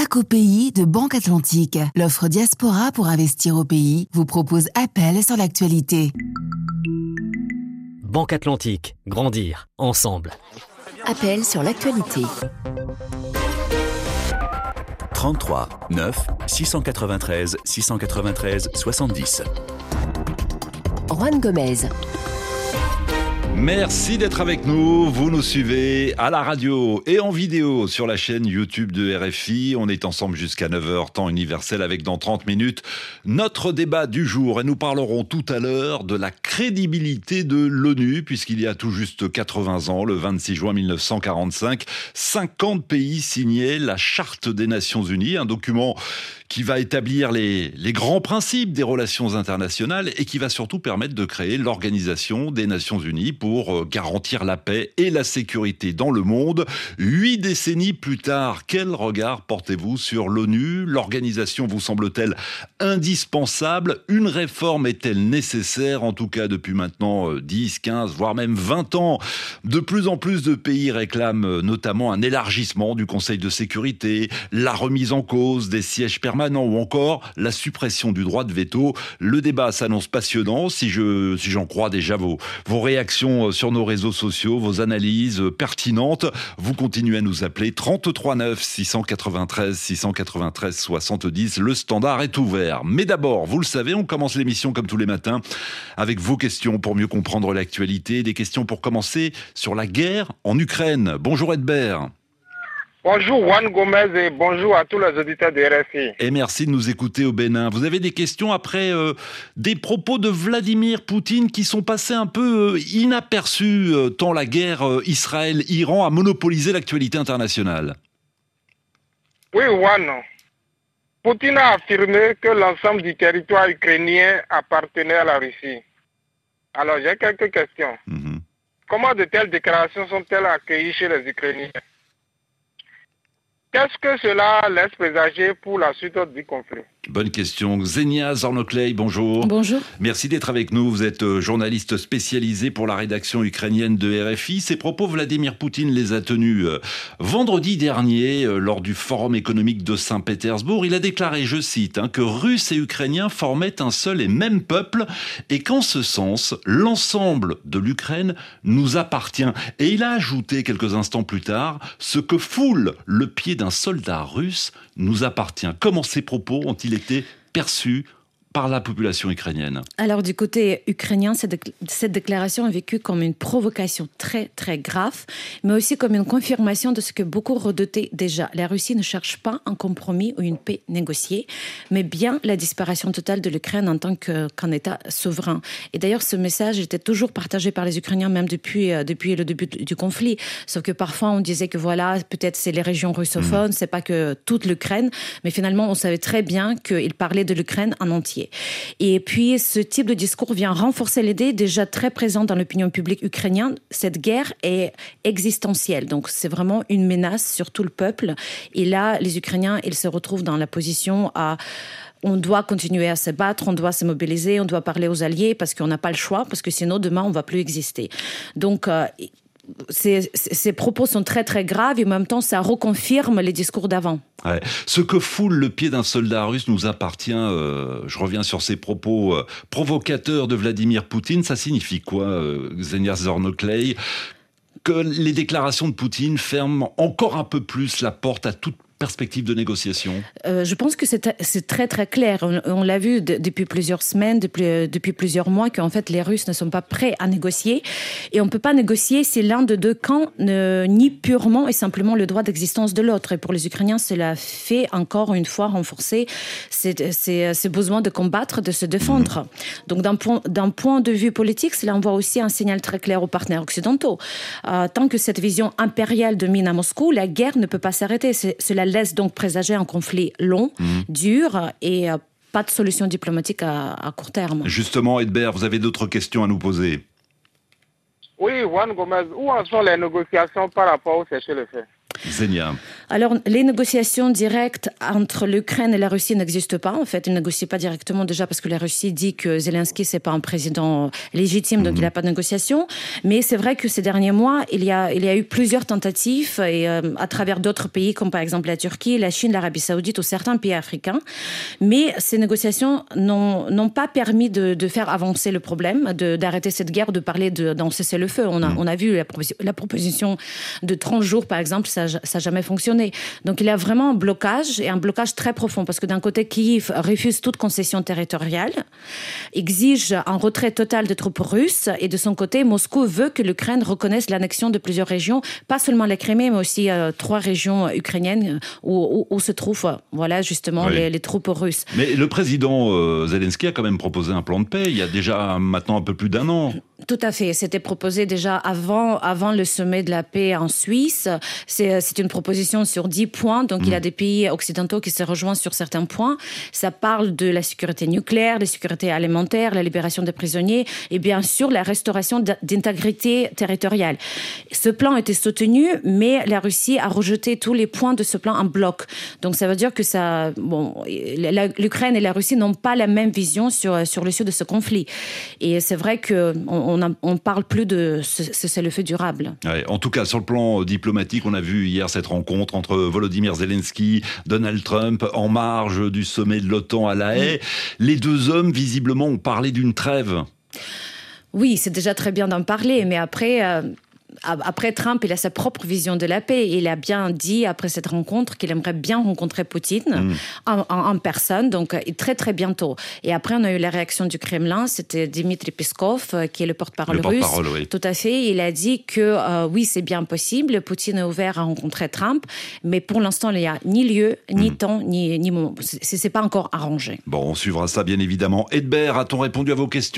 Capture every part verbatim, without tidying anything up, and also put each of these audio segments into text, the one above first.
Éco-pays de Banque Atlantique. L'offre Diaspora pour investir au pays vous propose Appel sur l'actualité. Banque Atlantique. Grandir. Ensemble. Appel sur l'actualité. trente-trois neuf six cent quatre-vingt-treize six cent quatre-vingt-treize soixante-dix. Juan Gomez. Merci d'être avec nous. Vous nous suivez à la radio et en vidéo sur la chaîne YouTube de R F I. On est ensemble jusqu'à neuf heures, temps universel, avec dans trente minutes notre débat du jour. Et nous parlerons tout à l'heure de la crédibilité de l'ONU, puisqu'il y a tout juste quatre-vingts ans, le vingt-six juin mille neuf cent quarante-cinq, cinquante pays signaient la Charte des Nations Unies, un document qui va établir les, les grands principes des relations internationales et qui va surtout permettre de créer l'Organisation des Nations Unies pour garantir la paix et la sécurité dans le monde. Huit décennies plus tard, quel regard portez-vous sur l'ONU ? L'organisation vous semble-t-elle indispensable ? Une réforme est-elle nécessaire ? En tout cas, depuis maintenant dix, quinze, voire même vingt ans, de plus en plus de pays réclament notamment un élargissement du Conseil de sécurité, la remise en cause des sièges permanents, ou encore la suppression du droit de veto. Le débat s'annonce passionnant, si je si j'en crois déjà vos, vos réactions sur nos réseaux sociaux, vos analyses pertinentes. Vous continuez à nous appeler trente-trois neuf six cent quatre-vingt-treize six cent quatre-vingt-treize soixante-dix. Le standard est ouvert. Mais d'abord, vous le savez, on commence l'émission comme tous les matins avec vos questions pour mieux comprendre l'actualité. Des questions pour commencer sur la guerre en Ukraine. Bonjour Edbert. Bonjour Juan Gomez et bonjour à tous les auditeurs de R F I. Et merci de nous écouter au Bénin. Vous avez des questions après euh, des propos de Vladimir Poutine qui sont passés un peu euh, inaperçus euh, tant la guerre euh, Israël-Iran a monopolisé l'actualité internationale. Oui Juan, Poutine a affirmé que l'ensemble du territoire ukrainien appartenait à la Russie. Alors j'ai quelques questions. Mm-hmm. Comment de telles déclarations sont-elles accueillies chez les Ukrainiens ? Qu'est-ce que cela laisse présager pour la suite du conflit ? Bonne question. Xenia Zornoklei, bonjour. Bonjour. Merci d'être avec nous. Vous êtes journaliste spécialisé pour la rédaction ukrainienne de R F I. Ces propos, Vladimir Poutine les a tenus vendredi dernier lors du Forum économique de Saint-Pétersbourg. Il a déclaré, je cite, hein, que Russes et Ukrainiens formaient un seul et même peuple et qu'en ce sens, l'ensemble de l'Ukraine nous appartient. Et il a ajouté quelques instants plus tard, ce que foule le pied d'un soldat russe nous appartient. Comment ces propos ont-ils été perçus par la population ukrainienne? Alors du côté ukrainien, cette, décl- cette déclaration est vécue comme une provocation très très grave, mais aussi comme une confirmation de ce que beaucoup redoutaient déjà. La Russie ne cherche pas un compromis ou une paix négociée, mais bien la disparition totale de l'Ukraine en tant que, qu'un État souverain. Et d'ailleurs, ce message était toujours partagé par les Ukrainiens, même depuis, euh, depuis le début du conflit. Sauf que parfois, on disait que voilà, peut-être c'est les régions russophones, mmh. c'est pas que toute l'Ukraine, mais finalement, on savait très bien qu'il parlait de l'Ukraine en entier. Et puis, ce type de discours vient renforcer l'idée déjà très présente dans l'opinion publique ukrainienne. Cette guerre est existentielle. Donc, c'est vraiment une menace sur tout le peuple. Et là, les Ukrainiens, ils se retrouvent dans la position à... On doit continuer à se battre, on doit se mobiliser, on doit parler aux alliés parce qu'on n'a pas le choix, parce que sinon, demain, on ne va plus exister. Donc... Euh, Ces, ces propos sont très très graves et en même temps ça reconfirme les discours d'avant. Ouais. Ce que foule le pied d'un soldat russe nous appartient. Euh, je reviens sur ces propos euh, provocateurs de Vladimir Poutine. Ça signifie quoi, euh, Xenia Zornoklei, que les déclarations de Poutine ferment encore un peu plus la porte à toute perspective de négociation? euh, Je pense que c'est, c'est très très clair. On, on l'a vu de, depuis plusieurs semaines, depuis, depuis plusieurs mois, qu'en fait les Russes ne sont pas prêts à négocier. Et on ne peut pas négocier si l'un des deux camps ne nie purement et simplement le droit d'existence de l'autre. Et pour les Ukrainiens, cela fait encore une fois renforcer ce besoin de combattre, de se défendre. Mmh. Donc d'un point, d'un point de vue politique, cela envoie aussi un signal très clair aux partenaires occidentaux. Euh, tant que cette vision impériale domine à Moscou, la guerre ne peut pas s'arrêter. C'est, cela laisse donc présager un conflit long, mmh. dur et euh, pas de solution diplomatique à, à court terme. Justement, Edbert, vous avez d'autres questions à nous poser? Oui, Juan Gomez, où en sont les négociations par rapport au cessez-le-feu ? Zenia. Alors, les négociations directes entre l'Ukraine et la Russie n'existent pas. En fait, ils ne négocient pas directement déjà parce que la Russie dit que Zelensky, c'est pas un président légitime, donc mmh. il n'y a pas de négociation. Mais c'est vrai que ces derniers mois, il y a, il y a eu plusieurs tentatives et, euh, à travers d'autres pays, comme par exemple la Turquie, la Chine, l'Arabie Saoudite ou certains pays africains. Mais ces négociations n'ont, n'ont pas permis de, de faire avancer le problème, de, d'arrêter cette guerre, de parler de, d'un cessez-le-feu. On a, mmh. on a vu la, la proposition de trente jours, par exemple, ça n'a jamais fonctionné. Donc il y a vraiment un blocage, et un blocage très profond, parce que d'un côté, Kiev refuse toute concession territoriale, exige un retrait total des troupes russes, et de son côté, Moscou veut que l'Ukraine reconnaisse l'annexion de plusieurs régions, pas seulement la Crimée, mais aussi euh, trois régions ukrainiennes où, où, où se trouvent euh, voilà, justement oui. les, les troupes russes. Mais le président euh, Zelensky a quand même proposé un plan de paix, il y a déjà maintenant un peu plus d'un an. Tout à fait. C'était proposé déjà avant, avant le sommet de la paix en Suisse. C'est, c'est une proposition sur dix points. Donc, mmh. il y a des pays occidentaux qui se rejoignent sur certains points. Ça parle de la sécurité nucléaire, la sécurité alimentaire, la libération des prisonniers et bien sûr la restauration d'intégrité territoriale. Ce plan était soutenu, mais la Russie a rejeté tous les points de ce plan en bloc. Donc, ça veut dire que ça, bon, la, l'Ukraine et la Russie n'ont pas la même vision sur, sur l'issue de ce conflit. Et c'est vrai que on, on ne parle plus de cessez-le-feu durable. Ouais, en tout cas, sur le plan diplomatique, on a vu hier cette rencontre entre Volodymyr Zelensky, Donald Trump, en marge du sommet de l'OTAN à La Haye. Mmh. Les deux hommes, visiblement, ont parlé d'une trêve. Oui, c'est déjà très bien d'en parler, mais après... Euh... Après, Trump, il a sa propre vision de la paix. Il a bien dit, après cette rencontre, qu'il aimerait bien rencontrer Poutine mmh. en, en, en personne, donc très, très bientôt. Et après, on a eu la réaction du Kremlin. C'était Dmitry Peskov, qui est le porte-parole le russe. Porte-parole, oui. Tout à fait. Il a dit que, euh, oui, c'est bien possible. Poutine est ouvert à rencontrer Trump. Mais pour l'instant, il n'y a ni lieu, ni mmh. temps, ni, ni moment. C'est, c'est pas encore arrangé. Bon, on suivra ça, bien évidemment. Edbert, a-t-on répondu à vos questions ?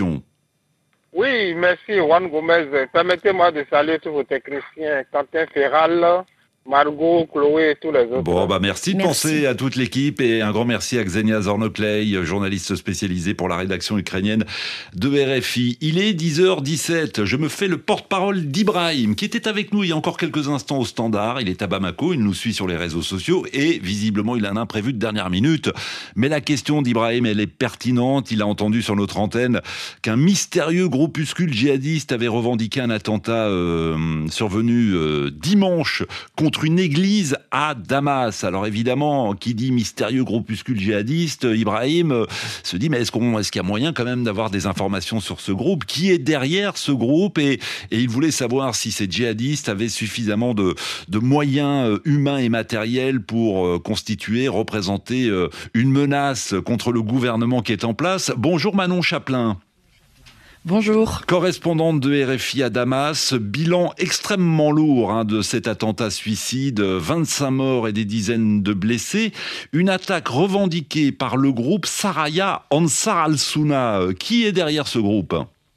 Oui, merci Juan Gomez. Permettez-moi de saluer tous vos techniciens, Quentin Ferral, Margot, Chloé et tous les autres. Bon, bah merci de merci. penser à toute l'équipe et un grand merci à Xenia Zornoklei, journaliste spécialisée pour la rédaction ukrainienne de R F I. Il est dix heures dix-sept. Je me fais le porte-parole d'Ibrahim, qui était avec nous il y a encore quelques instants au Standard. Il est à Bamako, il nous suit sur les réseaux sociaux et visiblement il a un imprévu de dernière minute. Mais la question d'Ibrahim, elle est pertinente. Il a entendu sur notre antenne qu'un mystérieux groupuscule djihadiste avait revendiqué un attentat euh, survenu euh, dimanche contre une église à Damas. Alors évidemment, qui dit mystérieux groupuscule djihadiste, Ibrahim euh, se dit mais est-ce, qu'on, est-ce qu'il y a moyen quand même d'avoir des informations sur ce groupe ? Qui est derrière ce groupe ? et, et il voulait savoir si ces djihadistes avaient suffisamment de, de moyens euh, humains et matériels pour euh, constituer, représenter euh, une menace contre le gouvernement qui est en place. Bonjour Manon Chaplin. Bonjour. Correspondante de R F I à Damas, bilan extrêmement lourd hein, de cet attentat suicide, vingt-cinq morts et des dizaines de blessés. Une attaque revendiquée par le groupe Saraya Ansar al-Sunna. Qui est derrière ce groupe ?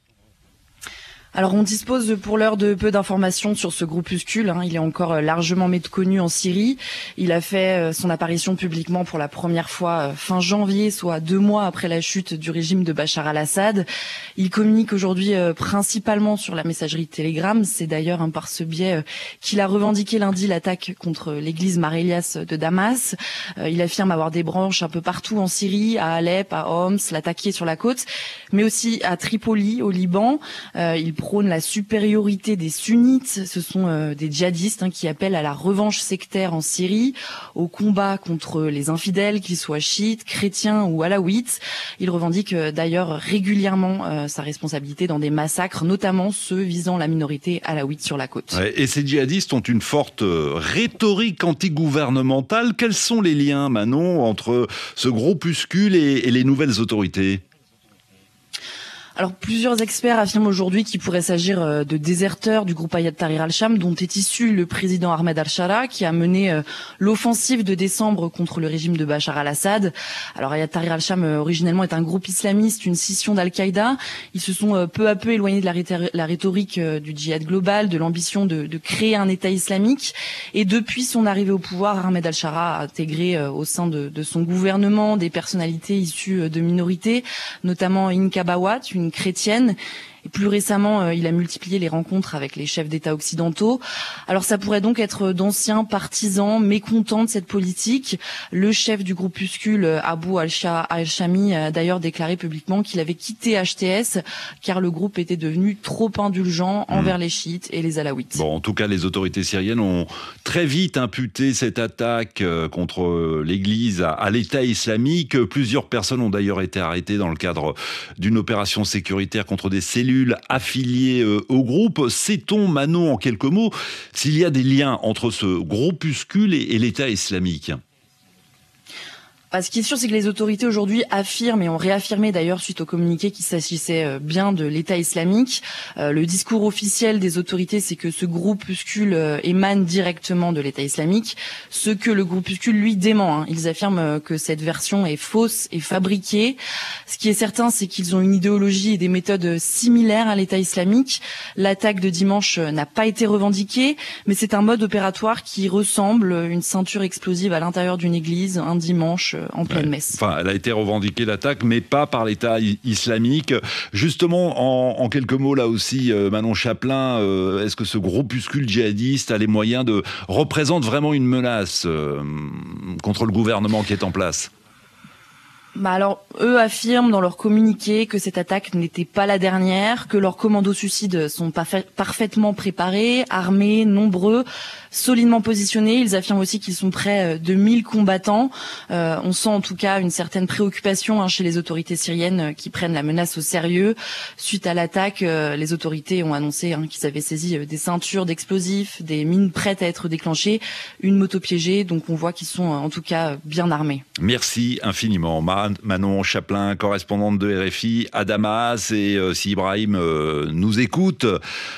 Alors on dispose pour l'heure de peu d'informations sur ce groupuscule, hein. Il est encore largement méconnu en Syrie. Il a fait son apparition publiquement pour la première fois fin janvier, soit deux mois après la chute du régime de Bachar al-Assad. Il communique aujourd'hui principalement sur la messagerie Telegram. C'est d'ailleurs hein, par ce biais qu'il a revendiqué lundi l'attaque contre l'église Mar Elias de Damas. Il affirme avoir des branches un peu partout en Syrie, à Alep, à Homs, l'attaquer sur la côte, mais aussi à Tripoli, au Liban. Il prône la supériorité des sunnites. Ce sont euh, des djihadistes hein, qui appellent à la revanche sectaire en Syrie, au combat contre les infidèles, qu'ils soient chiites, chrétiens ou alaouites. Il revendique euh, d'ailleurs régulièrement euh, sa responsabilité dans des massacres, notamment ceux visant la minorité alaouite sur la côte. Ouais, et ces djihadistes ont une forte euh, rhétorique antigouvernementale. Quels sont les liens, Manon, entre ce groupuscule et, et les nouvelles autorités ? Alors, plusieurs experts affirment aujourd'hui qu'il pourrait s'agir de déserteurs du groupe Hayat Tahrir al-Sham, dont est issu le président Ahmed al-Shara, qui a mené l'offensive de décembre contre le régime de Bachar al-Assad. Alors, Hayat Tahrir al-Sham, originellement, est un groupe islamiste, une scission d'Al-Qaïda. Ils se sont peu à peu éloignés de la, rhétor- la rhétorique du djihad global, de l'ambition de, de créer un État islamique. Et depuis son arrivée au pouvoir, Ahmed al-Shara a intégré au sein de, de son gouvernement des personnalités issues de minorités, notamment Inka Bawat, une chrétienne. Et plus récemment, euh, il a multiplié les rencontres avec les chefs d'État occidentaux. Alors ça pourrait donc être d'anciens partisans mécontents de cette politique. Le chef du groupuscule Abu al-Shami a d'ailleurs déclaré publiquement qu'il avait quitté H T S car le groupe était devenu trop indulgent envers mmh. les chiites et les alaouites. Bon, en tout cas, les autorités syriennes ont très vite imputé cette attaque contre l'église à, à l'État islamique. Plusieurs personnes ont d'ailleurs été arrêtées dans le cadre d'une opération sécuritaire contre des cellules affiliées au groupe. Sait-on, Manon, en quelques mots, s'il y a des liens entre ce groupuscule et, et l'État islamique ? Ce qui est sûr, c'est que les autorités aujourd'hui affirment et ont réaffirmé d'ailleurs suite au communiqué qu'il s'agissait bien de l'État islamique. Euh, le discours officiel des autorités, c'est que ce groupuscule euh, émane directement de l'État islamique, ce que le groupuscule lui dément. Hein. Ils affirment que cette version est fausse et fabriquée. Ce qui est certain, c'est qu'ils ont une idéologie et des méthodes similaires à l'État islamique. L'attaque de dimanche n'a pas été revendiquée, mais c'est un mode opératoire qui ressemble à une ceinture explosive à l'intérieur d'une église un dimanche en pleine messe. Enfin, elle a été revendiquée, l'attaque, mais pas par l'État islamique. Justement, en, en quelques mots, là aussi, euh, Manon Chaplin, euh, est-ce que ce groupuscule djihadiste a les moyens de... représente vraiment une menace euh, contre le gouvernement qui est en place ? Bah alors, eux affirment dans leur communiqué que cette attaque n'était pas la dernière, que leurs commandos suicides sont parfa- parfaitement préparés, armés, nombreux, solidement positionnés. Ils affirment aussi qu'ils sont près de mille combattants. Euh, on sent en tout cas une certaine préoccupation hein, chez les autorités syriennes euh, qui prennent la menace au sérieux. Suite à l'attaque, euh, les autorités ont annoncé hein, qu'ils avaient saisi euh, des ceintures d'explosifs, des mines prêtes à être déclenchées, une moto piégée. Donc on voit qu'ils sont euh, en tout cas bien armés. Merci infiniment. Manon Chaplin, correspondante de R F I à Damas, et euh, si Ibrahim euh, nous écoute,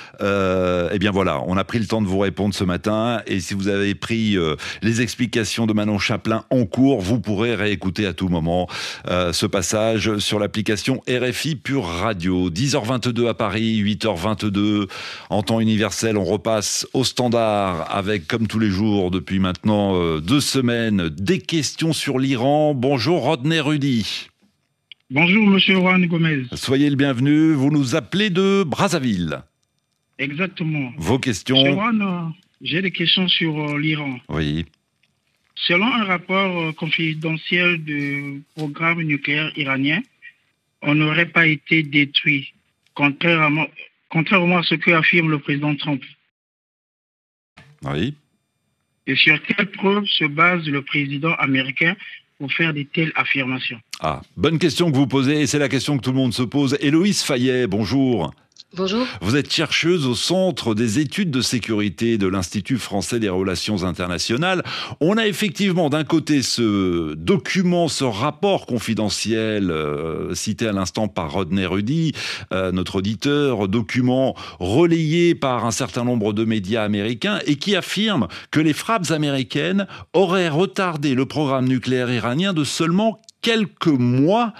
euh, eh bien voilà, on a pris le temps de vous répondre ce matin, et si vous avez pris euh, les explications de Manon Chaplin en cours, vous pourrez réécouter à tout moment euh, ce passage sur l'application R F I Pure Radio. dix heures vingt-deux à Paris, huit heures vingt-deux en temps universel. On repasse au standard avec, comme tous les jours depuis maintenant euh, deux semaines, des questions sur l'Iran. Bonjour Rodney Rudy. Bonjour Monsieur Juan Gomez. Soyez le bienvenu, vous nous appelez de Brazzaville. Exactement. Vos questions. Monsieur Juan, euh, j'ai des questions sur euh, l'Iran. Oui. Selon un rapport euh, confidentiel du programme nucléaire iranien, on n'aurait pas été détruit, contrairement, contrairement à ce que affirme le président Trump. Oui. Et sur quelle preuve se base le président américain pour faire de telles affirmations? Ah, bonne question que vous posez, et c'est la question que tout le monde se pose. Héloïse Fayet, bonjour. Bonjour. Vous êtes chercheuse au Centre des études de sécurité de l'Institut français des relations internationales. On a effectivement d'un côté ce document, ce rapport confidentiel euh, cité à l'instant par Rodney Rudy, euh, notre auditeur, document relayé par un certain nombre de médias américains et qui affirme que les frappes américaines auraient retardé le programme nucléaire iranien de seulement quelques mois.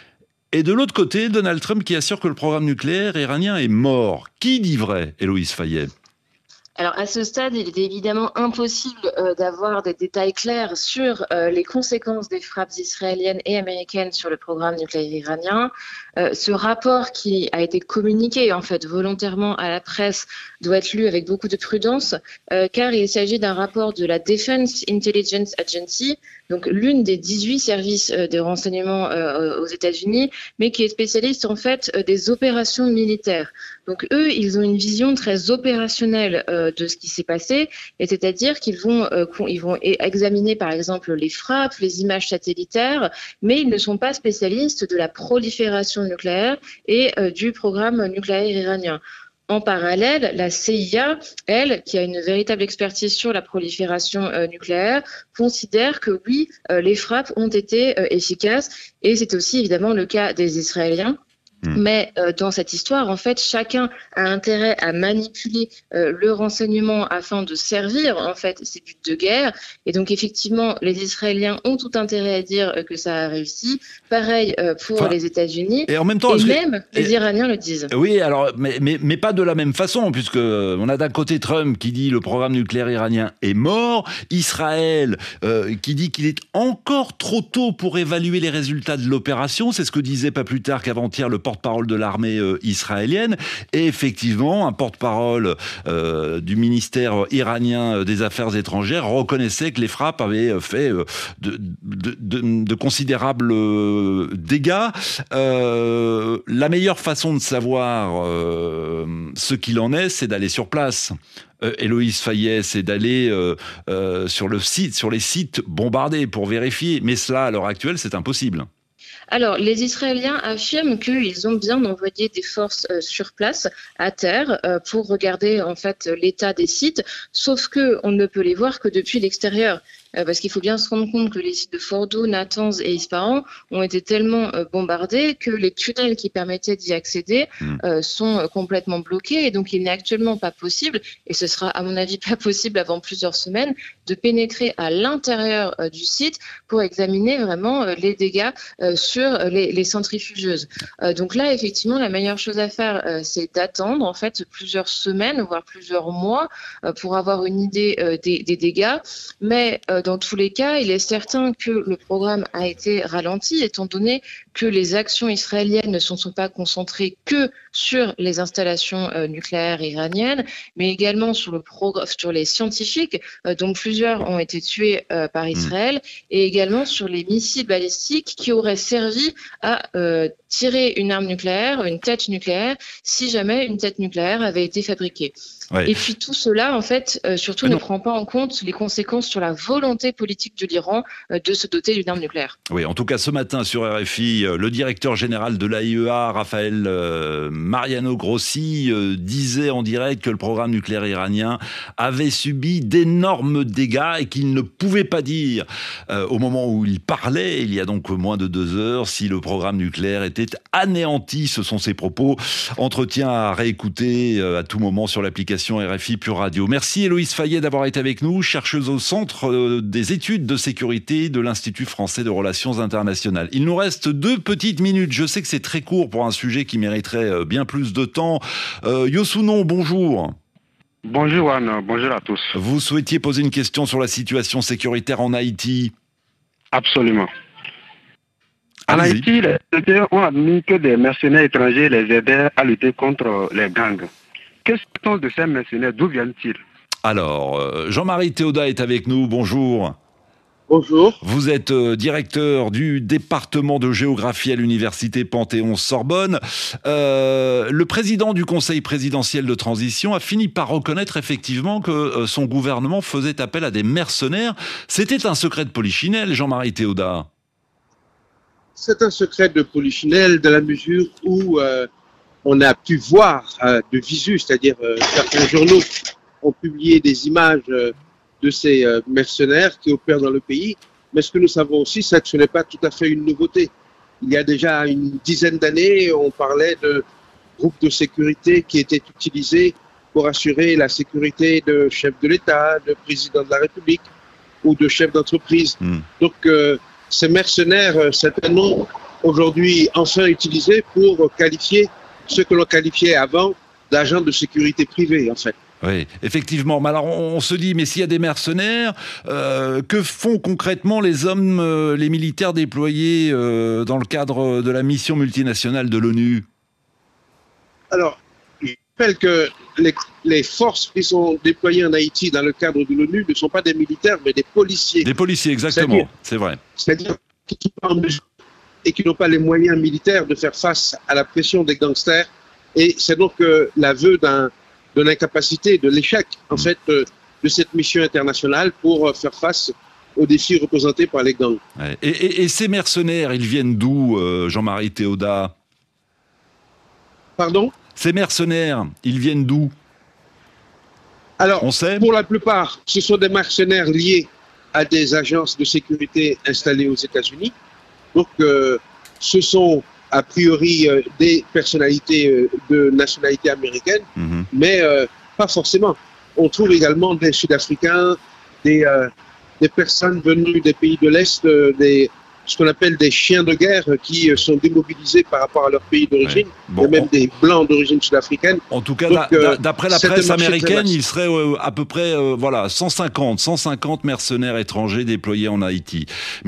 Et de l'autre côté, Donald Trump qui assure que le programme nucléaire iranien est mort. Qui dit vrai, Héloïse Fayet ? Alors à ce stade, il est évidemment impossible euh, d'avoir des détails clairs sur euh, les conséquences des frappes israéliennes et américaines sur le programme nucléaire iranien. Euh, ce rapport qui a été communiqué en fait volontairement à la presse doit être lu avec beaucoup de prudence euh, car il s'agit d'un rapport de la Defense Intelligence Agency, donc l'une des dix-huit services euh, de renseignement euh, aux États-Unis, mais qui est spécialiste en fait euh, des opérations militaires. Donc eux, ils ont une vision très opérationnelle euh, de ce qui s'est passé, et c'est-à-dire qu'ils vont, euh, ils vont examiner par exemple les frappes, les images satellitaires, mais ils ne sont pas spécialistes de la prolifération nucléaire et euh, du programme nucléaire iranien. En parallèle, la C I A, elle, qui a une véritable expertise sur la prolifération euh, nucléaire, considère que oui, euh, les frappes ont été euh, efficaces, et c'est aussi évidemment le cas des Israéliens. Mmh. Mais euh, dans cette histoire, en fait, chacun a intérêt à manipuler euh, le renseignement afin de servir en fait ses buts de guerre. Et donc effectivement, les Israéliens ont tout intérêt à dire euh, que ça a réussi. Pareil euh, pour enfin, les États-Unis. Et en même temps, et que... même et... les Iraniens le disent. Oui, alors, mais, mais, mais pas de la même façon, puisque on a d'un côté Trump qui dit le programme nucléaire iranien est mort, Israël euh, qui dit qu'il est encore trop tôt pour évaluer les résultats de l'opération. C'est ce que disait pas plus tard qu'avant-hier le porte porte-parole de l'armée euh, israélienne. Et effectivement, un porte-parole euh, du ministère iranien des Affaires étrangères reconnaissait que les frappes avaient fait euh, de, de, de, de considérables euh, dégâts. Euh, la meilleure façon de savoir euh, ce qu'il en est, c'est d'aller sur place. Euh, Héloïse Fayet, c'est d'aller euh, euh, sur le site, sur les sites bombardés pour vérifier. Mais cela, à l'heure actuelle, c'est impossible. Alors, les Israéliens affirment qu'ils ont bien envoyé des forces euh, sur place, à terre, euh, pour regarder en fait l'état des sites, sauf que on ne peut les voir que depuis l'extérieur. Euh, parce qu'il faut bien se rendre compte que les sites de Fordo, Natanz et Ispahan ont été tellement euh, bombardés que les tunnels qui permettaient d'y accéder euh, sont euh, complètement bloqués. Et donc, il n'est actuellement pas possible, et ce sera à mon avis pas possible avant plusieurs semaines, de pénétrer à l'intérieur euh, du site pour examiner vraiment euh, les dégâts euh, sur les, les centrifugeuses. Euh, donc là, effectivement, la meilleure chose à faire, euh, c'est d'attendre en fait plusieurs semaines, voire plusieurs mois, euh, pour avoir une idée euh, des, des dégâts. Mais euh, dans tous les cas, il est certain que le programme a été ralenti, étant donné que les actions israéliennes ne sont, sont pas concentrées que sur les installations euh, nucléaires iraniennes, mais également sur, le progr- sur les scientifiques, euh, dont plusieurs ont été tués euh, par Israël, et également sur les missiles balistiques qui auraient servi à euh, tirer une arme nucléaire, une tête nucléaire, si jamais une tête nucléaire avait été fabriquée. Ouais. Et puis tout cela, en fait, euh, surtout ne prend pas en compte les conséquences sur la volonté politique de l'Iran euh, de se doter d'une arme nucléaire. Oui, en tout cas, ce matin sur R F I, le directeur général de l'A I E A, Raphaël euh, Mariano Grossi, euh, disait en direct que le programme nucléaire iranien avait subi d'énormes dégâts et qu'il ne pouvait pas dire, euh, au moment où il parlait, il y a donc moins de deux heures, si le programme nucléaire était anéanti. Ce sont ses propos. Entretien à réécouter euh, à tout moment sur l'application R F I Pure Radio. Merci Héloïse Fayet d'avoir été avec nous, chercheuse au Centre des études de sécurité de l'Institut français de relations internationales. Il nous reste deux petites minutes. Je sais que c'est très court pour un sujet qui mériterait bien plus de temps. Euh, Yosunon, bonjour. Bonjour Anne, bonjour à tous. Vous souhaitiez poser une question sur la situation sécuritaire en Haïti ? Absolument. En Haïti, les autorités ont admis que des mercenaires étrangers les aidaient à lutter contre les gangs. Qu'est-ce que de ces mercenaires? D'où viennent-ils? Alors, Jean-Marie Théodat est avec nous. Bonjour. Bonjour. Vous êtes euh, directeur du département de géographie à l'université Panthéon-Sorbonne. Euh, le président du Conseil présidentiel de transition a fini par reconnaître effectivement que euh, son gouvernement faisait appel à des mercenaires. C'était un secret de polichinelle, Jean-Marie Théodat. C'est un secret de polichinelle dans la mesure où euh, on a pu voir euh, de visu, c'est-à-dire euh, certains journaux ont publié des images euh, de ces euh, mercenaires qui opèrent dans le pays. Mais ce que nous savons aussi, c'est que ce n'est pas tout à fait une nouveauté. Il y a déjà une dizaine d'années, on parlait de groupes de sécurité qui étaient utilisés pour assurer la sécurité de chefs de l'État, de présidents de la République ou de chefs d'entreprise. Mmh. Donc, euh, ces mercenaires, euh, c'est un nom aujourd'hui enfin utilisé pour qualifier ce que l'on qualifiait avant d'agents de sécurité privés, en fait. Oui, effectivement. Mais alors, on, on se dit, mais s'il y a des mercenaires, euh, que font concrètement les hommes, euh, les militaires déployés euh, dans le cadre de la mission multinationale de l'ONU? Alors, je rappelle que les, les forces qui sont déployées en Haïti dans le cadre de l'ONU ne sont pas des militaires, mais des policiers. Des policiers, exactement, c'est vrai. C'est-à-dire qui ne sont pas en mesure et qui n'ont pas les moyens militaires de faire face à la pression des gangsters. Et c'est donc euh, l'aveu d'un, de l'incapacité, de l'échec, en fait, euh, de cette mission internationale pour euh, faire face aux défis représentés par les gangs. Ouais. Et, et, et ces mercenaires, ils viennent d'où, euh, Jean-Marie Théodat? Pardon? Ces mercenaires, ils viennent d'où? Alors, on sait? Pour la plupart, ce sont des mercenaires liés à des agences de sécurité installées aux États-Unis. Donc, euh, ce sont a priori euh, des personnalités euh, de nationalité américaine, mmh. mais euh, pas forcément. On trouve également des Sud-Africains, des, euh, des personnes venues des pays de l'Est, euh, des, ce qu'on appelle des chiens de guerre qui euh, sont démobilisés par rapport à leur pays d'origine, ouais. Bon, et même on... des blancs d'origine sud-africaine. En tout cas, Donc, euh, d'après la presse américaine, il serait euh, à peu près euh, voilà, cent cinquante mercenaires étrangers déployés en Haïti.